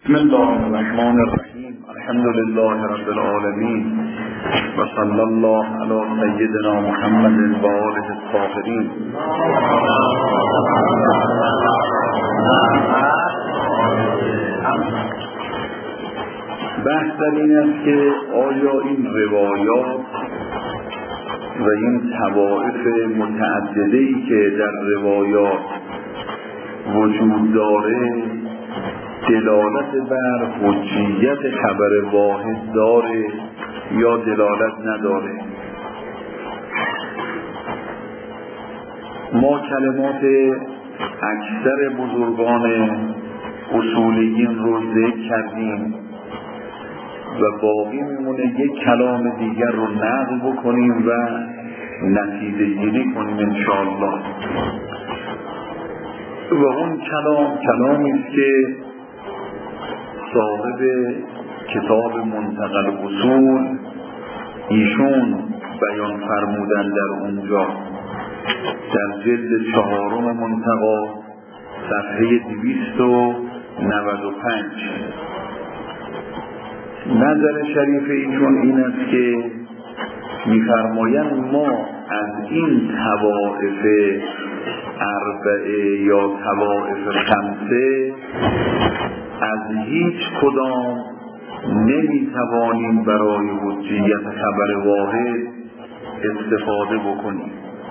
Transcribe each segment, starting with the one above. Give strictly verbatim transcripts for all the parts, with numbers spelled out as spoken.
بسم الله الرحمن الرحیم. الحمد لله رب العالمین و صلی الله علی سیدنا محمد و آله الطاهرین. بحث در این است که آیا این روایات و این طوائف متعدده‌ای که در روایات وجود داره دلالت بر حجیت خبر واحد داره یا دلالت نداره. ما کلمات اکثر بزرگان اصولیین رو ذکر کردیم و باقی میمونه یک کلام دیگر رو نقل بکنیم و نتیجه گیری کنیم انشاءالله. و اون کلام کلامی است که صاحب کتاب منتقى الاصول ایشون بیان فرمودن در اونجا در جلد چهارم منتقى صفحه دویست و نود و پنج. نظر شریف ایشون این است که می‌فرمایند ما از این طوائف اربعه یا طوائف خمسه از هیچ کدام نمیتوانیم برای حجیت خبر واحد استفاده بکنیم.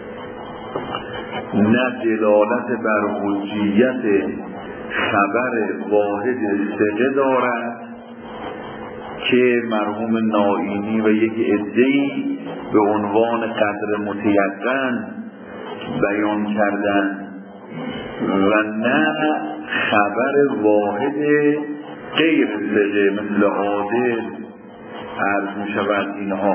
نه دلالت بر حجیت خبر واحد ثقه دارد که مرحوم نائینی و یک عده‌ای به عنوان قدر متیقن بیان کردن و نه خبر واحد غیر ثقه مثل عادل عرض می شود اینها.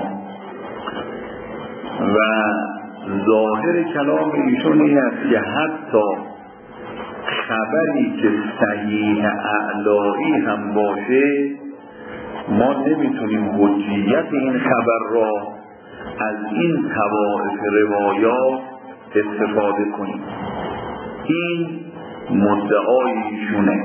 و ظاهر کلام ایشون این است که حتی خبری که صحیح اعلایی هم باشه ما نمیتونیم حجیت این خبر را از این طوائف روایات استفاده کنیم. این مدعای ایشونه.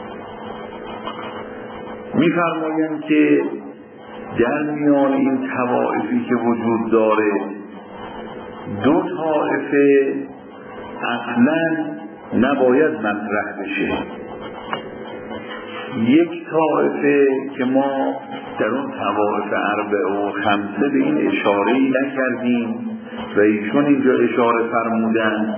می‌فرمایند که در میان این طوائفی که وجود داره دو طائفه اصلاً نباید مطرح بشه. یک طائفه که ما در اون طوائف اربعه و خمسه به این اشاره‌ای نکردیم و ایشون اینجا اشاره فرمودن،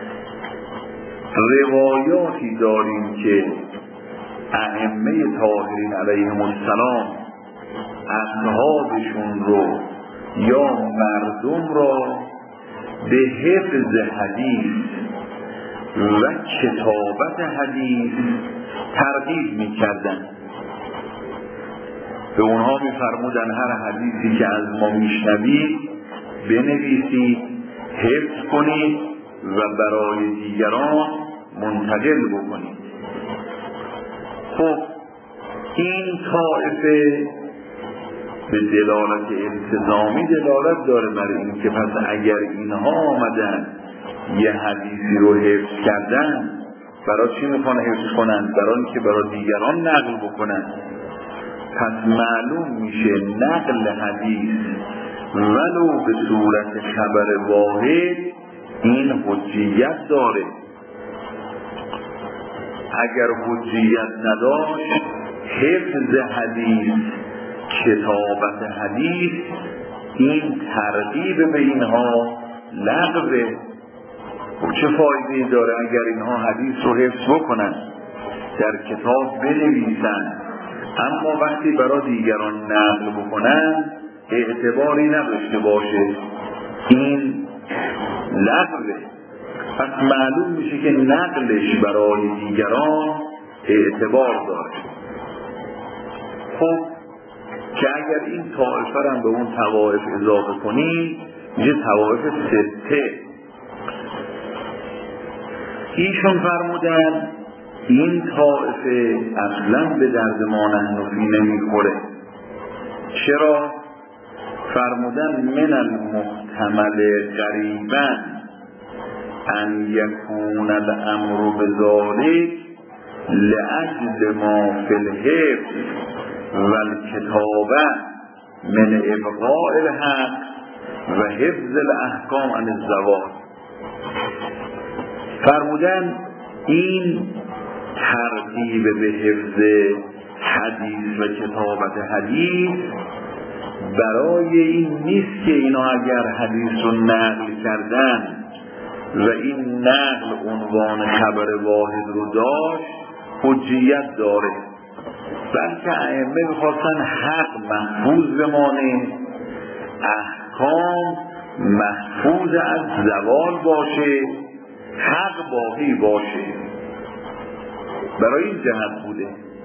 روایاتی داریم که ائمه طاهرین علیهم السلام اصحابشون رو یا مردم را به حفظ حدیث و کتابت حدیث ترغیب می‌کردند. به اونها می‌فرمودند هر حدیثی که از ما میشنوید بنویسید، حفظ کنید و برای دیگران منتقل بکنید. خب این طائفه به دلالت التزامی دلالت داره بر این که پس اگر اینها آمدن یه حدیثی رو حفظ کردن برای چی میخوان حفظ کنن؟ برای اینکه برای دیگران نقل بکنن. پس معلوم میشه نقل حدیث ولو به صورت خبر واحد این حجیت داره. اگر حجیت نداشت حفظ حدیث، کتابت حدیث، این ترغیب به اینها لغوه. و چه فایده داره اگر اینها حدیث رو حفظ بکنن، در کتاب بنویسن، اما وقتی برای دیگران نقل بکنن اعتباری نداشته باشه، این لغوه. پس معلوم میشه که نقلش برای دیگران اعتبار داره. خب که اگر این طائفه هم به اون طوائف اضافه کنیم میشه طوائف سته. ایشون فرمودن این طائفه اصلا به درد ما نحنفی نمیخوره. چرا؟ فرمودن من المحتمل قریبا ان یکون الامر بذالک لأجل ما فی الحفظ و الکتابه من ابقاء الحق و حفظ الاحکام عن الزوال. فرمودن این ترتیب به حفظ حدیث و کتابت حدیث برای این نیست که اینا اگر حدیث رو نقل کردن و این نقل عنوان خبر واحد رو داشت حجیت داره، بلکه ائمه می‌خواستن حق محفوظ بمانه، احکام محفوظ از زوال باشه، حق باقی باشه. برای این جهت بوده،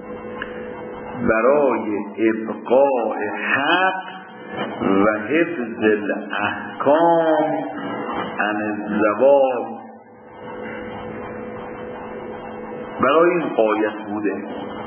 برای ابقاء حق و حفظ الاحکام عن الزوال، برای این قایت بوده.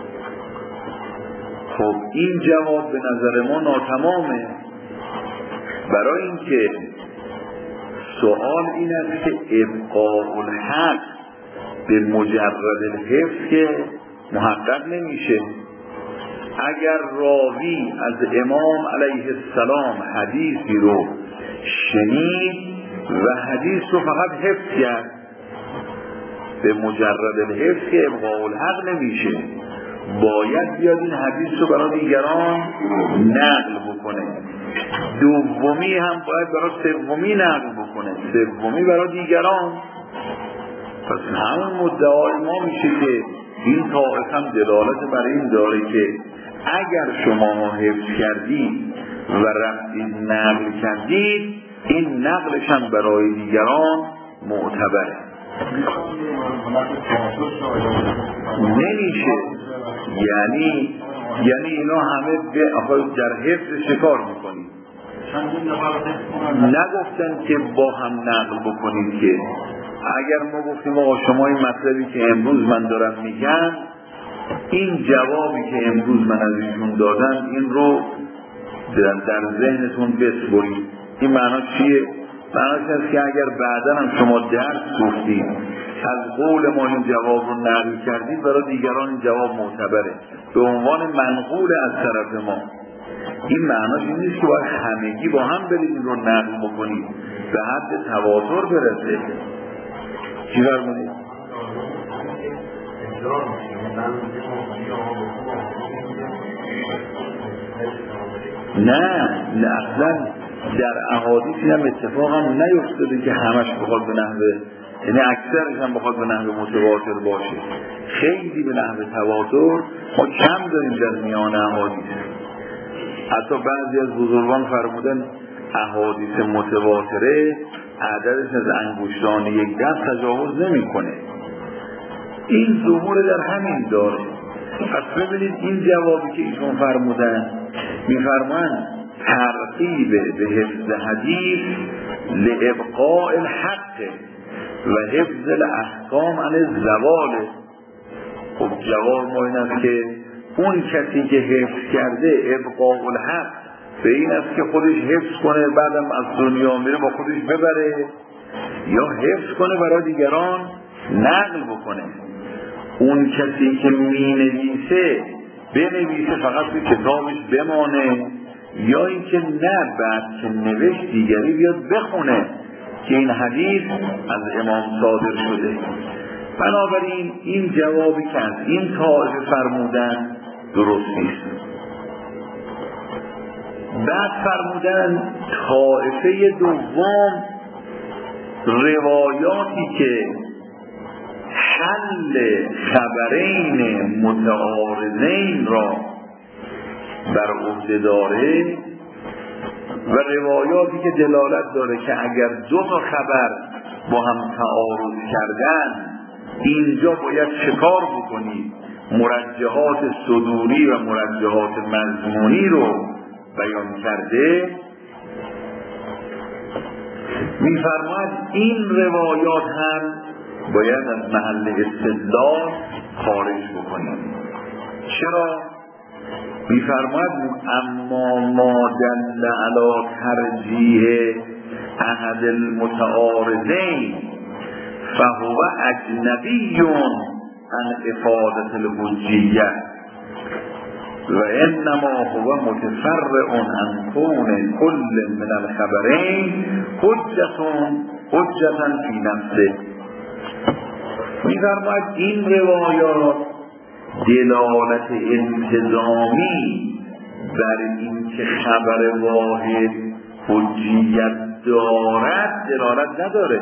خب این جواب به نظر ما ناتمامه، برای اینکه سوال این است که ابقاء الحق به مجرد الحفظ که محقق نمیشه. اگر راوی از امام علیه السلام حدیثی رو شنید و حدیث رو فقط حفظ کرد، به مجرد الحفظ که ابقاء الحق نمیشه، باید بیاد این حدیث رو برای دیگران نقل بکنه. دومی هم باید برای سومی نقل بکنه، سومی برای دیگران. پس همون مدعای ما میشه که این طائف هم دلالت بر این داره که اگر شما حفظ کردید و رفتید نقل کردید، این نقلش هم برای دیگران معتبره. نمیشه، یعنی یعنی اینا همه در حفظ شکار میکنید. نگفتن که با هم نقل بکنید، که اگر ما گفتیم آقا شما این مطلبی که امروز من دارم میگم، این جوابی که امروز من از ایشون دادم، این رو در ذهنتون بسپرید. این معنا چیه؟ معناش هست که اگر بعدا هم شما درس گفتید از قول ما این جواب رو نقل کردید، برای دیگران این جواب معتبره به عنوان منقول از طرف ما. این معناش این نیست که باید همگی با هم برید این رو نقل بکنید به حد تواتر برسه. چی فرمودید؟ نه نه اصلا در احادیث هم اتفاق هم نیفتاده که همش بخواد به نحو، یعنی اکثرش هم بخواد به نحو متواتر باشه. خیلی به نحو تواتر ما کم داریم در میان احادیث. حتی بعضی از بزرگان فرمودن احادیث متواتره عددش از انگشتان یک دست تجاوز نمی کنه. این ظهور در همین داره. پس ببینید این جوابی که ایشون فرمودن، میفرمان ترتیب به حفظ حدیث لابقاء الحق و حفظ الاحکام عن الزوال. خب جواب ما این است که اون کسی که حفظ کرده ابقاء الحق به این است که خودش حفظ کنه بعدم از دنیا میره با خودش ببره، یا حفظ کنه برای دیگران نقل بکنه. اون کسی که می نویسه بنویسه فقط به کتابش بمانه، یا اینکه نه بعد که نوشت دیگری بیاد بخونه که این حدیث از امام صادر شده. بنابراین این جوابی که از این طائفه فرمودن درست نیست. بعد فرمودن طائفه دوم روایاتی که حل خبرین متعارضین را بر عهده داره و روایاتی که دلالت داره که اگر دو تا خبر با هم تعارض کردن اینجا باید شکار بکنید، مرجحات صدوری و مرجحات مضمونی رو بیان کرده. می‌فرماید این روایات هم باید از محل استدلال خارج بکنید. چرا؟ می‌فرماید اما ما دل علی ترجیح احد المتعارضین فهو اجنبی عن افادت الحجیت و انما هو متفرع عن کون کل من الخبرین حجتون حجتا فی نفسه. می‌فرماید این روایات دلالت التزامی بر این که خبر واحد حجیت دارد دلالت نداره،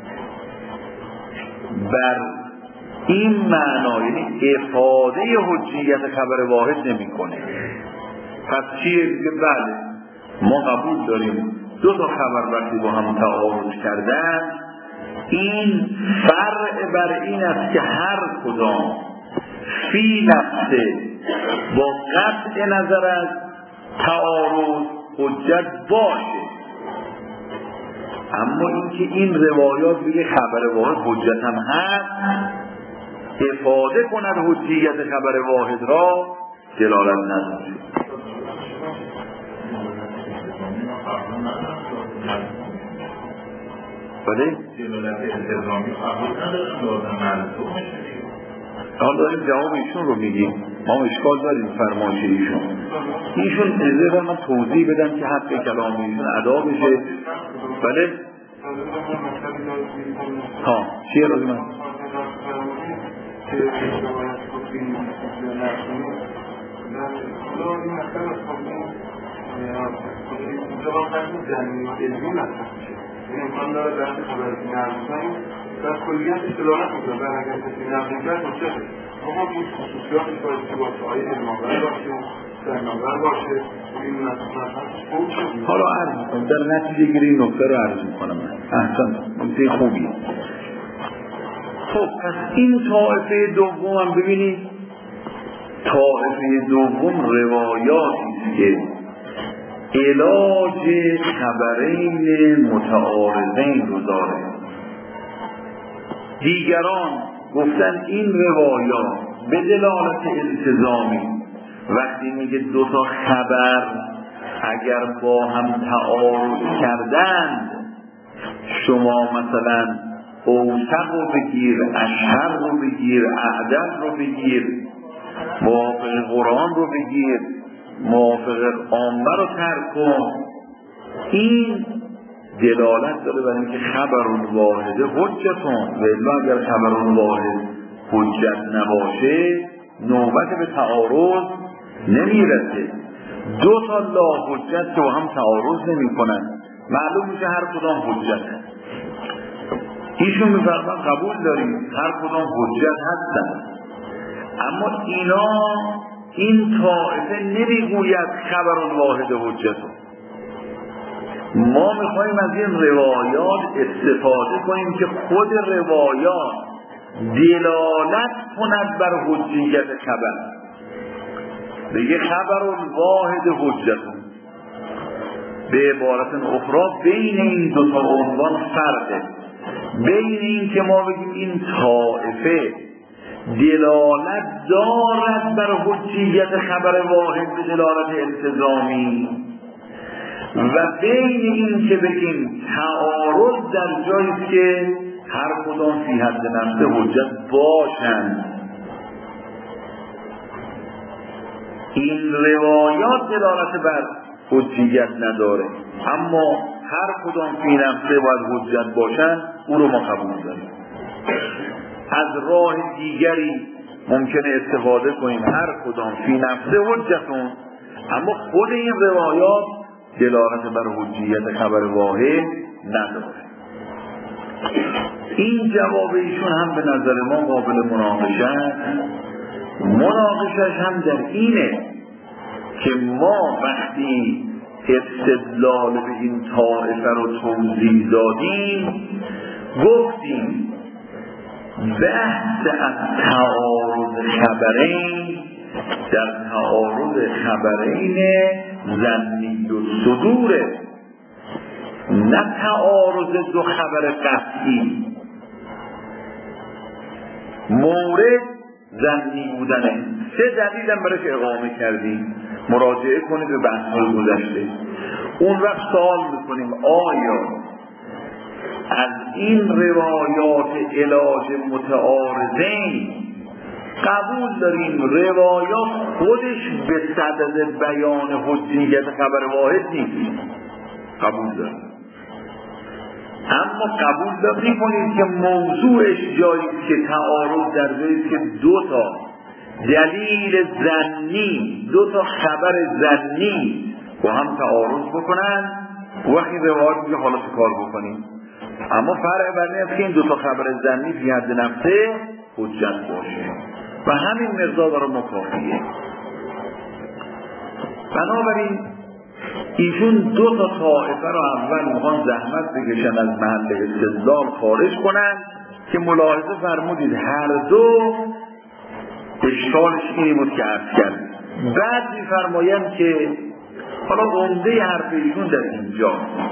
بر این معنا یعنی افاده حجیت خبر واحد نمی کنه. پس چیه؟ که بله ما قبول داریم دو تا خبر وقتی با هم تعارض کردن این فرع بر این است که هر کدام فی نفسه با قطع نظر از تعارض حجت باشه، اما اینکه این روایات بگه خبر واحد حجت هم هست افاده کند حجیت خبر واحد را دلالت نداره. بله؟ دلالت التزامی قبول ندارم لازم ملزوم میشه. حالا داریم جواب ایشون رو میگیم، ما اشکال داریم فرمایش ایشون. ایشون اجازه من توضیح بدم که حق کلام ایشون ادا بشه. بله؟ ها چیه راضی من؟ امکان داره درست خبر نرسانی در کلیت اصطلاحات میکنم بر اگر کسی نرسانی کرد مشکل ما این خصوصیاتش باید که با سعای علمانور باشه سرنانور باشه این نتیجه حالا عرض میکنم در نتیجه گیری این نکته رو عرض میکنم من احسن نکته خوبیه. خب پس این طائفه دوم هم ببینید طائفه دوم روایاتی که علاج خبرین متعارضین رو داره. دیگران گفتن این روایات به دلالت التزامی وقتی میگه دو تا خبر اگر با هم تعارض کردند شما مثلا اوثق رو بگیر، اشهر رو بگیر، اعدل رو بگیر، موافق قرآن رو بگیر، موافق عامه رو ترک کن، این دلالت داره بر اینکه خبر واحده حجتون و الا اگر خبر واحد حجت نباشه نوبت به تعارض نمیرسه. دو تا لا حجت که با هم تعارض نمی کنن معلوم میشه هر کدام حجت هست. ایشون میفرمان قبول داریم هر کدام حجت هستن، اما اینا این طائفه نمیگوید خبر واحد حجتون. ما میخوایم از این روایات استفاده کنیم که خود روایات دلالت کند بر حجیت خبر. بگه خبر واحد حجتون، به عبارت اخرى بین این دو تا عنوان فرقه. بین این که ما بگیم این طائفه دلالت دارد بر حجیت خبر واحد به دلالت التزامی و بین این که بگیم تعارض در جایی که هر کدام فی حد نفسه حجت باشند. این روایات دلالت بر حجیت نداره، اما هر کدام فی نفسه باید حجت باشند، او رو ما قبول داریم. از راه دیگری ممکنه استفاده کنیم هر کدام فی نفسه حجتون، اما خود این روایات دلالت بر حجیت خبر واحد نداره. این جواب ایشون هم به نظر ما قابل مناقشه است. مناقشش هم در اینه که ما وقتی استدلال به این طائفه رو توضیح دادیم گفتیم بحث از تعارض خبرین در تعارض خبرین ظنی و صدوره، نه تعارض دو خبر قطعی. مورد ظنی بودنه. سه دلیل هم برای که اقامه کردیم، مراجعه کنید به بحث‌های گذشته. اون وقت سوال میکنیم آیا از این روایات علاج متعارضین قبول داریم روایات خودش به صدد بیان حجیت خبر واحد نیست، قبول داریم، اما قبول داریم کنید که موضوعش جایی که تعارض در جایی که دو تا دلیل ظنی، دو تا خبر ظنی با هم تعارض بکنن، وقتی روایات میگه حالا چه کار بکنیم. اما فرق بر این است که این دو تا خبر ظنی فی حد نفسه حجت باشه و همین مقدار داره مکافیه. بنابراین ایشون دو تا طائفه رو اول میخوان زحمت بکشن از محل استدلال خارج کنن که ملاحظه فرمودید هر دو اشکالش اینی بود که عرض کرد. بعد میفرمایند که حالا عمده حرف ایشون در اینجا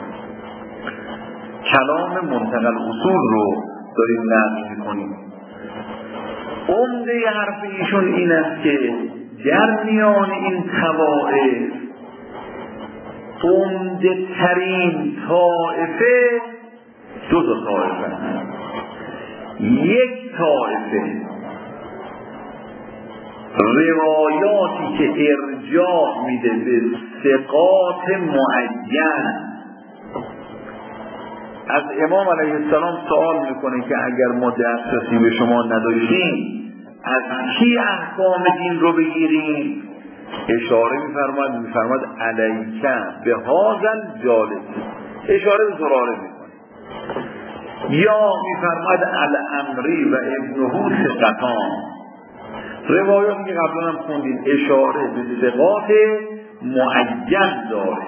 کلام منتقل اصول رو داریم نقل میکنیم. عمده حرف ایشون این است که در میان این طوائف عمده ترین طائفه دو تا طائفه هست. یک طائفه روایاتی که ارجاع میده به ثقات معین، از امام علیه السلام سوال میکنه که اگر ما دسترسی به شما نداشتیم از کی احکام دین رو بگیریم؟ اشاره میفرماد میفرماد علیکه به هازل جالب، اشاره به زراره میکنه. یا میفرماد الامری و ابنه ثقتان، روایاتی که قبلا هم خوندیم اشاره به ثقات معین داره.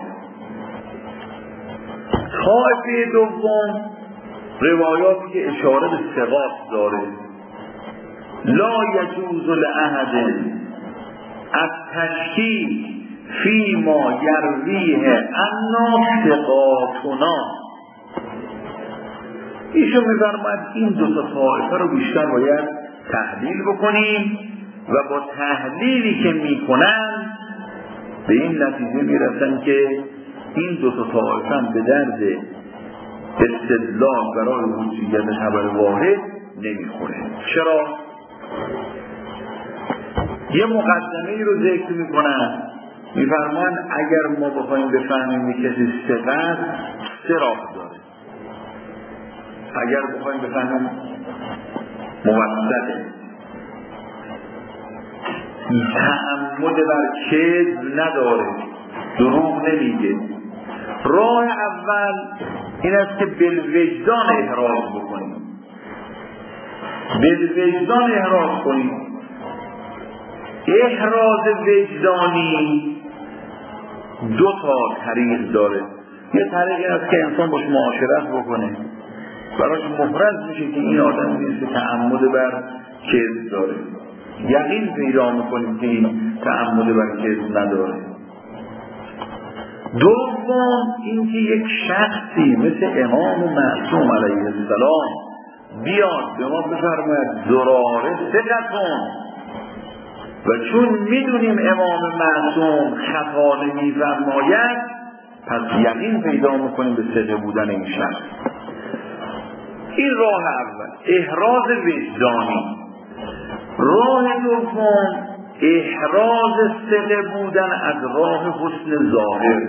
طائفه دوم روایاتی که اشاره به ثقات داره. لا یجوز لأحد التشکیک فی ما یرویه انا ثقاتنا. ایشون می‌فرماید این دو تا طائفه رو بیشتر باید تحلیل بکنیم و با تحلیلی که میکنن به این نتیجه میرسن که این دو تا طائفه به درد استدلال برای حجیت خبر واحد نمیخوره. چرا؟ یه مقدمه رو ذکر میکنن، میفرمان اگر ما بخوایم بفهمیم کسی ثقت سه راه داره، اگر بخوایم بفهمیم موثقه، تعمد بر کذب نداره، دروغ نمیگه. راه اول این است که بالوجدان احراز بکنیم، بالوجدان احراز کنیم. احراز وجدانی دو تا طریق داره. یه طریق است که انسان باش معاشرت بکنه، براش مفرض میشه که این آدم نیست که تعمد بر کذب داره، یقین پیدا میکنیم که این تعمد بر کذب نداره. دوم اینکه یک شخصی مثل امام معصوم علیه السلام بیاد به ما بفرماید زراره ثقتون، و چون میدونیم امام معصوم خطا نمی‌فرماید پس یقین پیدا میکنیم به ثقه بودن این شخص. این راه اول، احراز وجدانی. راه دوم احراز ثقه بودن از راه حسن ظاهر،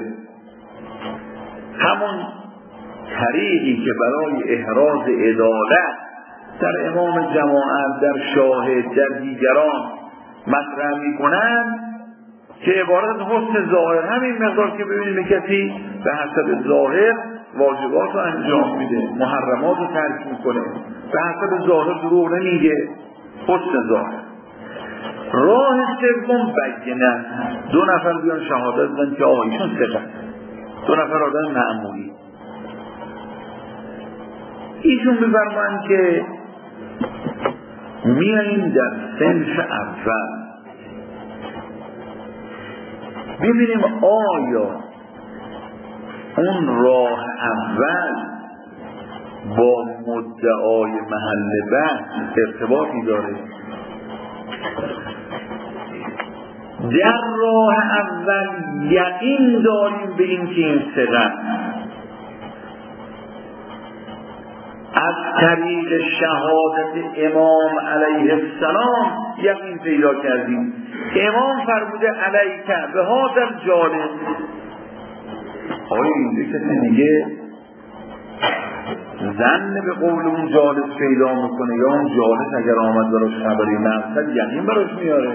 همون طریقی که برای احراز عدالت در امام جماعت، در شاهد، در دیگران مطرح میکنن که عبارت از حسن ظاهر، همین مقدار که ببینیم کسی به حسب ظاهر واجبات رو انجام میده، محرمات رو ترک میکنه، به حسب ظاهر دروغ نمیگه، حسن ظاهر. راه سوم بینه، دو نفر بیان شهادت بدن که آقا ایشون ثقه، دو نفر آدم معمولی. ایشون می‌فرمایند که میاییم در صنف اول ببینیم آیا اون راه اول با مدعای محل بحث ارتباطی داره. در راه اول یقین داریم به این که این ثقه از طریق شهادت امام علیه السلام یقین پیدا کردیم. امام فرموده علیک به هذا الجالس. آیا این کسی دیگه ظن به قول اون جالس پیدا میکنه یا اون جالس اگر آمد براش خبری مقصد یقین براش میاره؟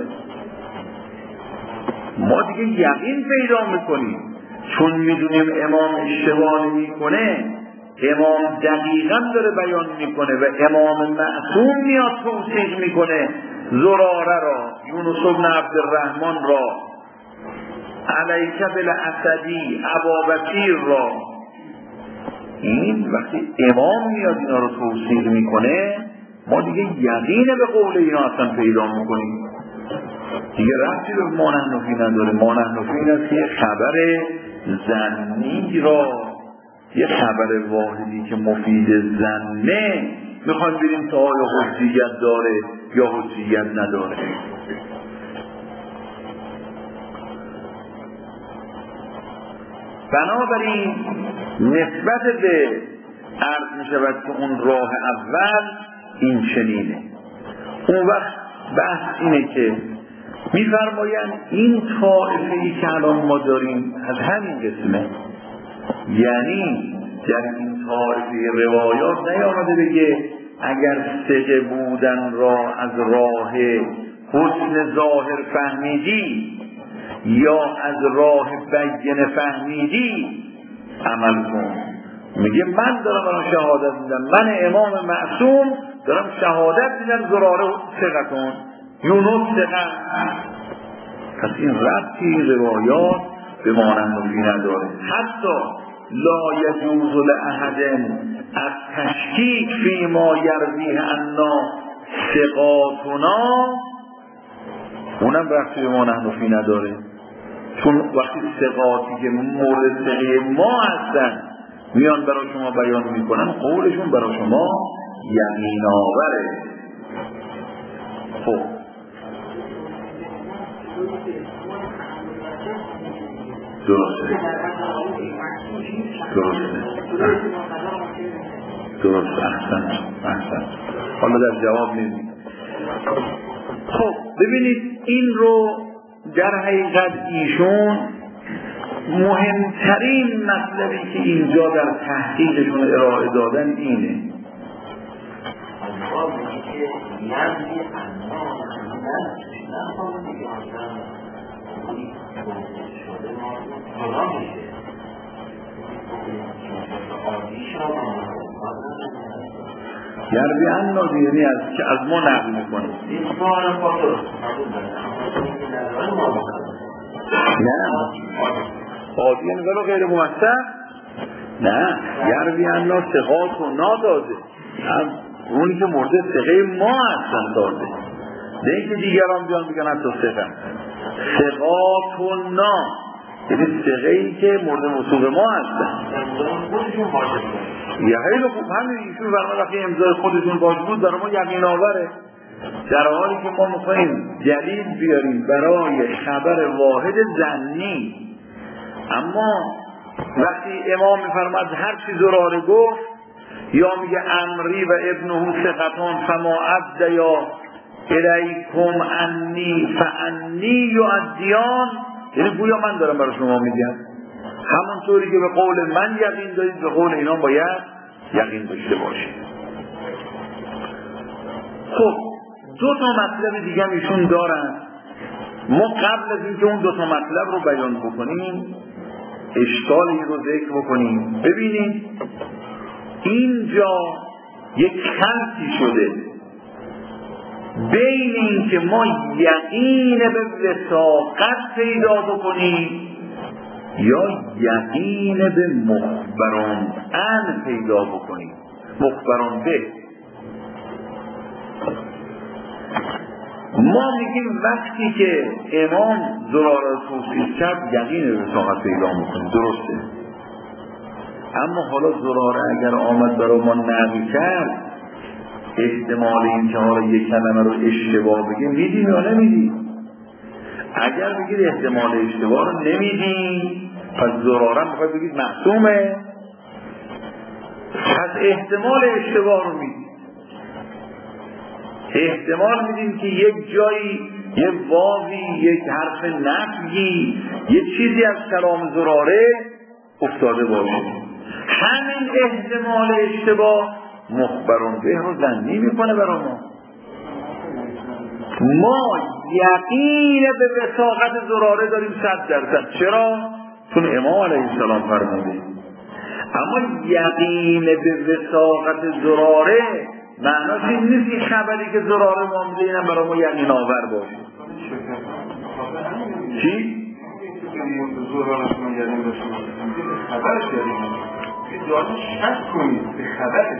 ما دیگه یقین پیدا میکنیم چون میدونیم امام اشتباه میکنه. امام دقیقاً داره بیان میکنه و امام معصوم میاد توصیح میکنه زراره را، یونس بن عبدالرحمن را، علیک بالاسدی، ابابکر را. این وقتی امام میاد اینا رو توصیح میکنه ما دیگه یقین به قول اینا اصلا پیدا میکنیم، دیگه رفتی به ما نحنفی نداره. ما نحنفی این است که خبر ظنی را، یه خبر واحدی که مفید ظنه میخوایم بریم تا آیا حجیت داره یا حجیت نداره. بنابراین نسبت به عرض میشود که اون راه اول این چنینه. اون وقت بحث اینه که میفرمایند این طائفه‌ای که الان ما داریم از همین قسمه، یعنی در این طائفه روایات نیامده بگه اگر ثقه بودن را از راه حسن ظاهر فهمیدی یا از راه بین فهمیدی عمل کن. میگه من دارم الان شهادت میدم، من امام معصوم دارم شهادت میدم زراره ثقه کن، یونس ثقه. پس این ربطی روایات به مانندی نداره. حتی لا یجوز لأحد از تشکیک فی ما یرویه عنا ثقاتنا، اونم ربطی به مانندی نداره. چون وقتی ثقاتی که مورد ثقه ما هستن میان برای شما بیان میکنن قولشون برای شما یقین آوره. خب درسته درسته درسته احسن احسن حالا در جواب نمید. خب ببینید این رو در حقیقت ایشون مهمترین مطلبی که اینجا در تحقیقشون ارائه دادن اینه. یروی عنا دیگه از که از ما نقل میکنه. نه عادیه ولو غیر موثق، نه یروی عنا ثقات و ناداده، اونی که مورد ثقه ما هستن داده، نه اینکه دیگران بیان بگن حتی ثقه. ثقات و نا یعنی ثقه ای که مورد وثوق ما هستن. یه خیلی خوب همین ایشون برای وقتی امضای خودشون باش بود برای ما یقین آوره، در حالی که ما میخواییم دلیل بیاریم برای خبر واحد ظنی. اما وقتی امام میفرماد هر چی زراره گفت یا میگه امری و ابنه ثقتان فما عبد یا الیکم انی فانی یؤدیان، یعنی گویا من دارم برای شما میگم همونطوری که به قول من یقین دارید به قول اینا باید یقین داشته باشید. خب دو تا مطلب دیگه ایشون دارن. ما قبل از اینکه اون دو تا مطلب رو بیان بکنیم اشکالی رو ذکر بکنیم. ببینید اینجا یک خلطی شده بین این که ما یقین به وثاقت پیدا بکنیم یا یقین به مخبران ان پیدا بکنیم. مخبران به ما میگیم وقتی که امام زراره توصیف کرد یقین به وثاقت پیدا میکنیم، درسته. اما حالا زراره اگر آمد برای ما نقل کرد احتمال این که حالا یک کلمه رو اشتباه بگیم میدیم یا نمیدیم؟ اگر بگید احتمال اشتباه رو نمیدیم پس زراره میخواد بگید معصومه، پس احتمال اشتباه رو میدیم. احتمال میدیم که یک جایی یک واوی، یک حرف نفی، یک چیزی از کلام زراره افتاده باشه. همین احتمال اشتباه مخبرون به رو ظنی میکنه برای ما. ما یقین به وثاقت زراره داریم صد درصد. چرا؟ چون امام علیه السلام فرموده. اما یقین به وثاقت زراره معناش این نیست که خبری که زراره ما میده اینم برای ما یقین آور باشه. چی؟ زراره شما یقین داشته باشید خبرش یقین جایی شک کنید به خبرش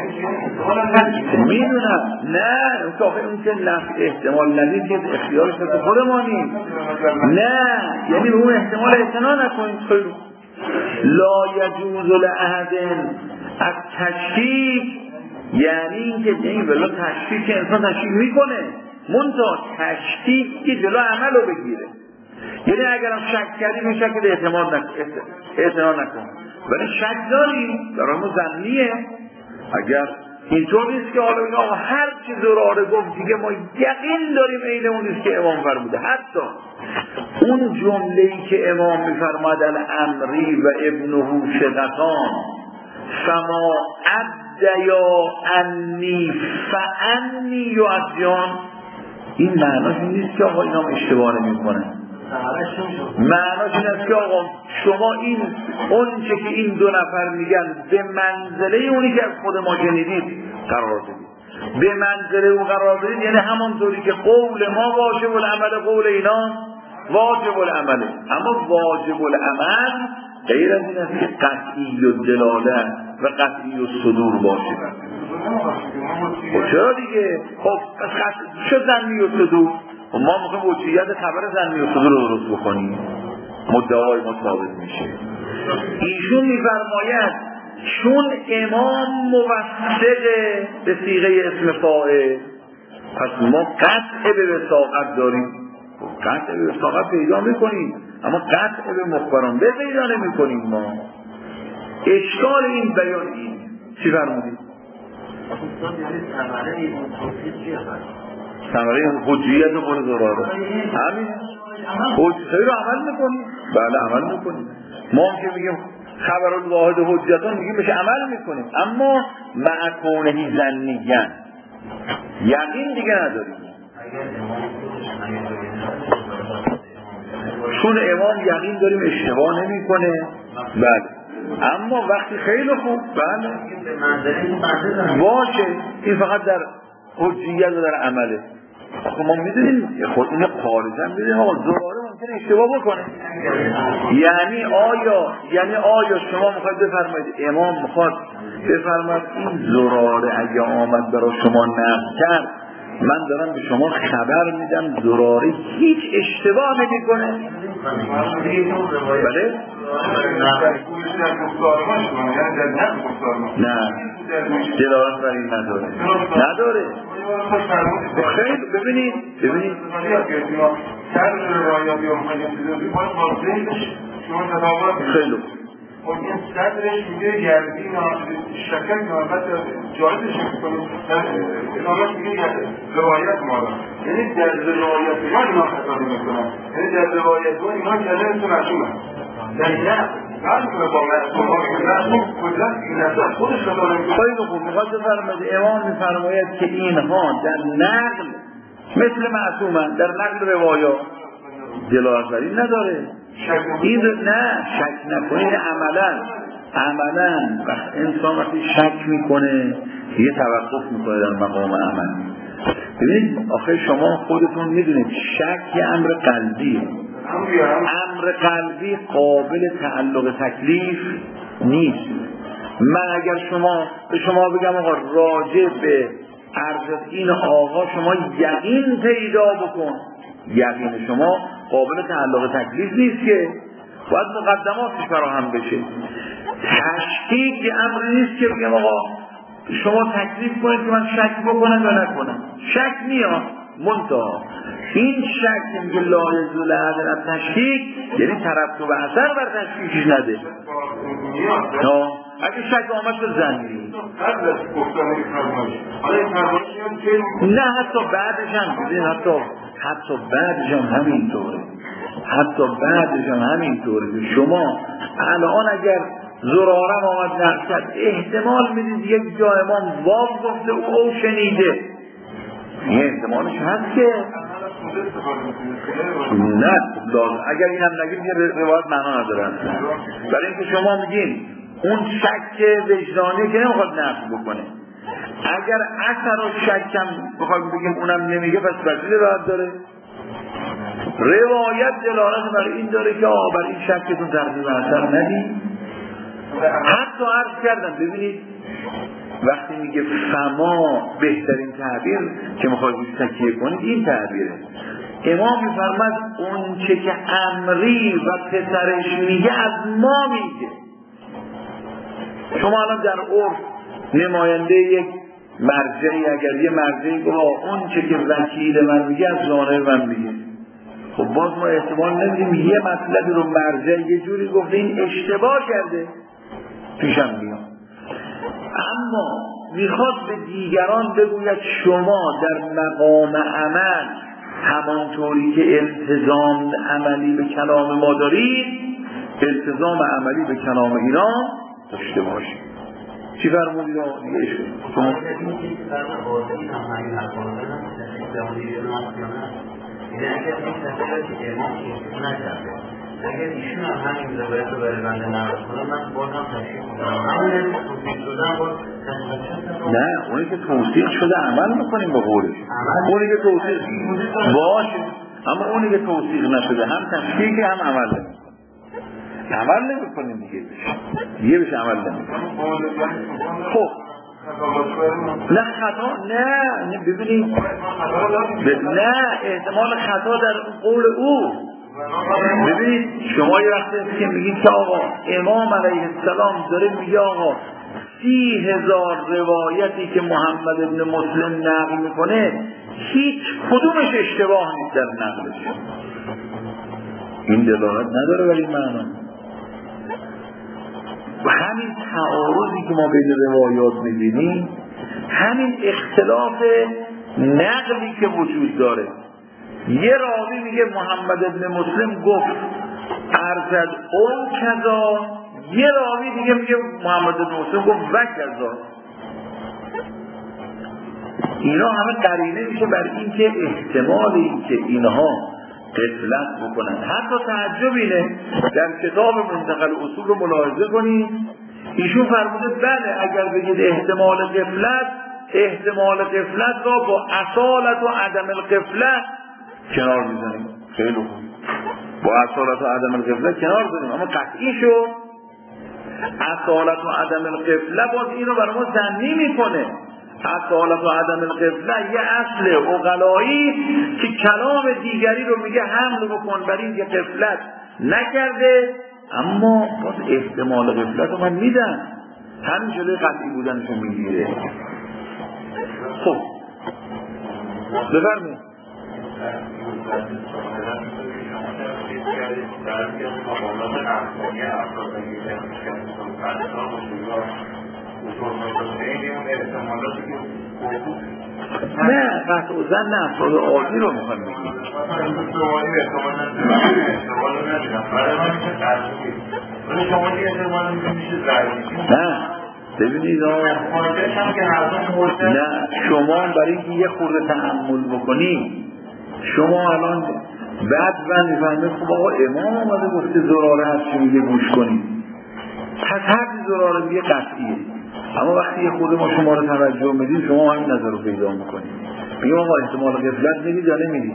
میدونم. نه اون که آخه اون که نفع احتمال ندید که اختیارش به خودمانیم. نه یعنی اون احتمال اعتنا نکنید. خیلی لا یجوز لأحد از تشکیک، یعنی این که این ولی تشکیک که انسان تشکیک میکنه منتها تشکیک که جلو عمل رو بگیره. یعنی اگرم شک کردیم این شک اعتماد نکن اعتنا نکن ولی شک داریم برای ما ظنیه. اگر اینطور نیست که حالا این آقا هر چی زراره گفت دیگه ما یقین داریم عین اون نیست که امام فرموده. حتی اون جمله‌ای که امام میفرماد الامری و ابنه شقتان فما ادیا انی فانی یعزیان، این معناش این نیست که آقا اینا اشتباه نمی‌کنه. معناش این است که آقا شما این اون چه که این دو نفر میگن به منزله اونی که از خود ما شنیدید قرار بدید، به منزله اون قرار بدید، یعنی همونطوری که قول ما واجب العمل قول اینا واجب العمله. اما واجب العمل غیر از این است که قطعی و دلاله و قطعی و صدور باشه. خب چرا دیگه؟ خب شد ظنی و صدور و ما میخوایم وجهیت خبر ظنی و صدور رو درست بکنیم، مدعای ما ثابت میشه. ایشون میفرماید چون امام موثقه به صیغه اسم فاعل پس ما قطع به وثاقت داریم. قطع به وثاقت پیدا میکنیم اما قطع به مخبران به پیدا نمیکنیم. ما اشکال این بیان این چی فرمودید؟ ثمره حجیت و قول زراره همین حجیت رو عمل میکنیم. بله عمل میکنیم. ما هم که میگیم خبر الواحد حجتان میگیم بهش عمل میکنیم اما معکونهی ظنیاً یقین دیگه نداریم. چون امام یقین داریم اشتباه نمیکنه. بله اما وقتی خیلی خوب بله باشه این فقط در حجیت و در عمله. آخه ما میدونیم خود این خارجا میدونیم آقا زراره ممکنه اشتباه بکنه. یعنی آیا یعنی آیا شما میخواید بفرمایید امام میخواد بفرماید این زراره اگه آمد برای شما نقل کرد من دارم به شما خبر میدم زراره هیچ اشتباه نمیکنه؟ بله؟ نه دلالت بر این نداره نداره. خیلی ببینید ببینید خیلی خب این صدرش میگه گردی شکل نامت جایدش میکنه نامت میگه روایت مالا یعنی در روایت ما اینا خطا میکنن یعنی در روایت ما اینا کلمه معصومه یعنی نه معصومه با معصوم کلا این اصلا خودش خطا نمیکنه. خیلی خوب میخواد بفرماید امام میفرماید که اینها در نقل مثل معصومن، در نقل روایات دلالت بر این نداره. این نه شک نکنید. عملا عملا وقت انسان وقتی شک میکنه یه توقف میکنه در مقام عمل. ببینید آخه شما خودتون میدونید شک یه امر قلبی، امر قلبی قابل تعلق تکلیف نیست. من اگر شما به شما بگم آقا راجع به عرض این آقا شما یقین پیدا بکن، یقین شما قابل تعلق تکلیف نیست که باید مقدماتش فراهم بشه. تشکیک امر نیست که بگم آقا شما تکلیف کنید که من شک بکنم یا نکنم. شک میاد منتها این شک که میگه لا یزول عدم تشکیک یعنی ترتب اثر بر تشکیکش نده. نه اگه شک آمد به ظنی نه حتی بعدش هم ببین حتی حتی بعدش هم همینطوره حتی بعدش هم همینطوره شما الان اگر زرارم آمد نرسد احتمال میدید یک جا امام واو گفته او او شنیده این احتمالش هست که نه اگر این هم نگید یه روایت معنا نداره برای اینکه شما میگین اون شک وجدانی که نمیخواد نفی بکنه اگر اثر و شکم بخوایم بگیم اونم نمیگه پس بدیل راحت داره روایت دلالت برای این داره که آقا بر این شکتون ترتیب اثر ندید. حتی عرض کردم ببینید وقتی میگه فما بهترین تعبیر که میخواید تکیه کنید این تعبیره. امام میفرماد اون چه که امری و پسرش میگه از ما میگه. شما الان در عرف نماینده یک مرجعی اگر یه مرجعی گفت اون چه که وکیل من میگه از ظاهر من میگه خب باز ما احتمال نمیدیم یه مطلبی رو مرجع یه جوری گفته این اشتباه کرده پیشم میاد اما میخواد به دیگران بگوید شما در مقام عمل همانطوری که التزام عملی به کلام ما دارید التزام عملی به کلام اینا داشته باشید. چی فرمودید دیگه اشکال شما اگر ایشون هم همین روایت رو برای بنده نقل کنه من باز هم تشریح میکنم همون توصیح شده باز نه اونی که توصیح شده عمل میکنیم به قولش اونی که توصیح باشه اما اونی که توصیح نشده هم تشریح هم عمل نمیکنیم عمل نمیکنیم دیگه بشه دیگه بشه عمل نمیکنیم. خب نه خطا نه نه ببینید نه احتمال خطا در قول او. ببینید شما یه وقتی که میگید که آقا امام علیه السلام داره میگه آقا سی هزار روایتی که محمد ابن مسلم نقل میکنه هیچ کدومش اشتباه نیست در نقلش این دلالت نداره ولی معنا و همین تعارضی که ما بین روایات میبینیم همین اختلاف نقلی که وجود داره یه راوی میگه محمد ابن مسلم گفت ارزد اون کذا یه راوی دیگه میگه محمد ابن مسلم گفت و کذا اینا همه قرینه میشه بر این که احتمال این که اینها غفلت بکنن. حتی تعجب اینه در کتاب منتقل اصول رو ملاحظه کنید ایشون فرموده بله اگر بگید احتمال غفلت احتمال غفلت را با اصالت و عدم الغفلت کنار میزنیم خیلی خوب با اصالت و عدم الغفلت کنار زنیم اما قطعی شد اصالت و عدم الغفلت باز این رو برای ما ظنی میکنه. اصالت و عدم الغفلت یه اصل عقلایی که کلام دیگری رو میگه حمل بکن بر این که غفلت نکرده اما باز احتمال غفلت رو من میدم همین جلوی قطعی بودنشو میگیره. خب بفرمایید نه قطع و زن نه افراد عادی رو میخوام بگیم نه ببینید نه شما برای اینکه یه خورده تحمل بکنی شما الان بعد و میفهمه خب آقا امام آمده گفته زراره هست چی میگه گوش کنید پس هر زراره میگه قطعیه اما وقتی یه خورده ما شما رو توجه میدیم شما همین نظر رو پیدا میکنید میگم آقا احتمال غفلت میدید یا نمیدید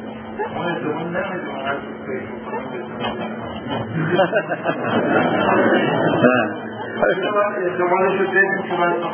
احتمالش رو دیدیم که باید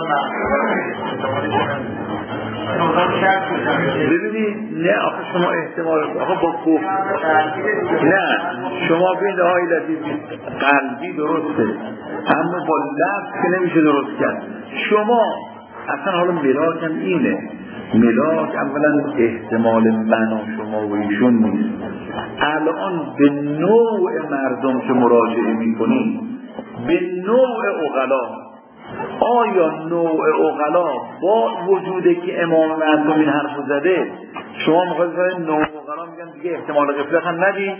ببینید نه آخه شما احتمال آخه با گفت نه شما بین های لطیف قلبی درسته اما با لفظ که نمیشه درست کرد. شما اصلا حالا مراکم اینه ملاک اولا احتمال من و شما و ایشون نیست. الان به نوع مردم که مراجعه میکنیم، به نوع عقلا، آیا نوع عقلا با وجوده که امام معصوم این حرف زده شما مخواهید باید نوع عقلا میگن دیگه احتمال غفلت هم ندید؟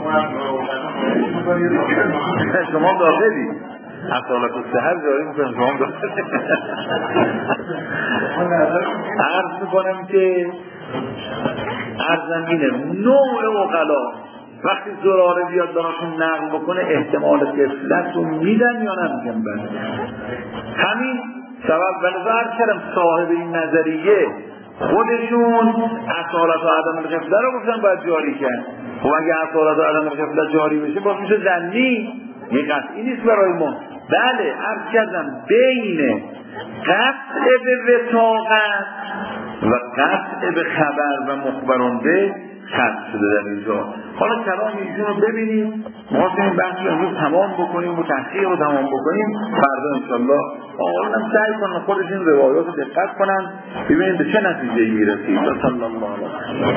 شما داخلی اصالت و سهر جاری میکنم شما داخلی. عرض میکنم که عرضم اینه نوع عقلا وقتی زراره بیاد براشون نقل بکنه احتمال غفلت رو میدن یا نمیدن؟ بله. همین سبب بلوار کردم صاحب این نظریه خودشون اصالت و عدم الغفلت رو گفتن باید جاری کرد. خب اگه اصالت و عدم الغفلت جاری بشه باز میشه ظنی، یه قطعی نیست برای ما. بله عرض کردم بین قطع به وثاقت و قطع به خبر و مخبرون به خط شده در اینجا. حالا کلام ایشون رو ببینیم، ما این بحث رو امروز تمام بکنیم و تحقیق رو تمام بکنیم، فردا انشالله آقایون هم سعی کنن خودشون روایات رو دقت کنن ببینید به چه نتیجه‌ای میرسید. صلی الله علیه و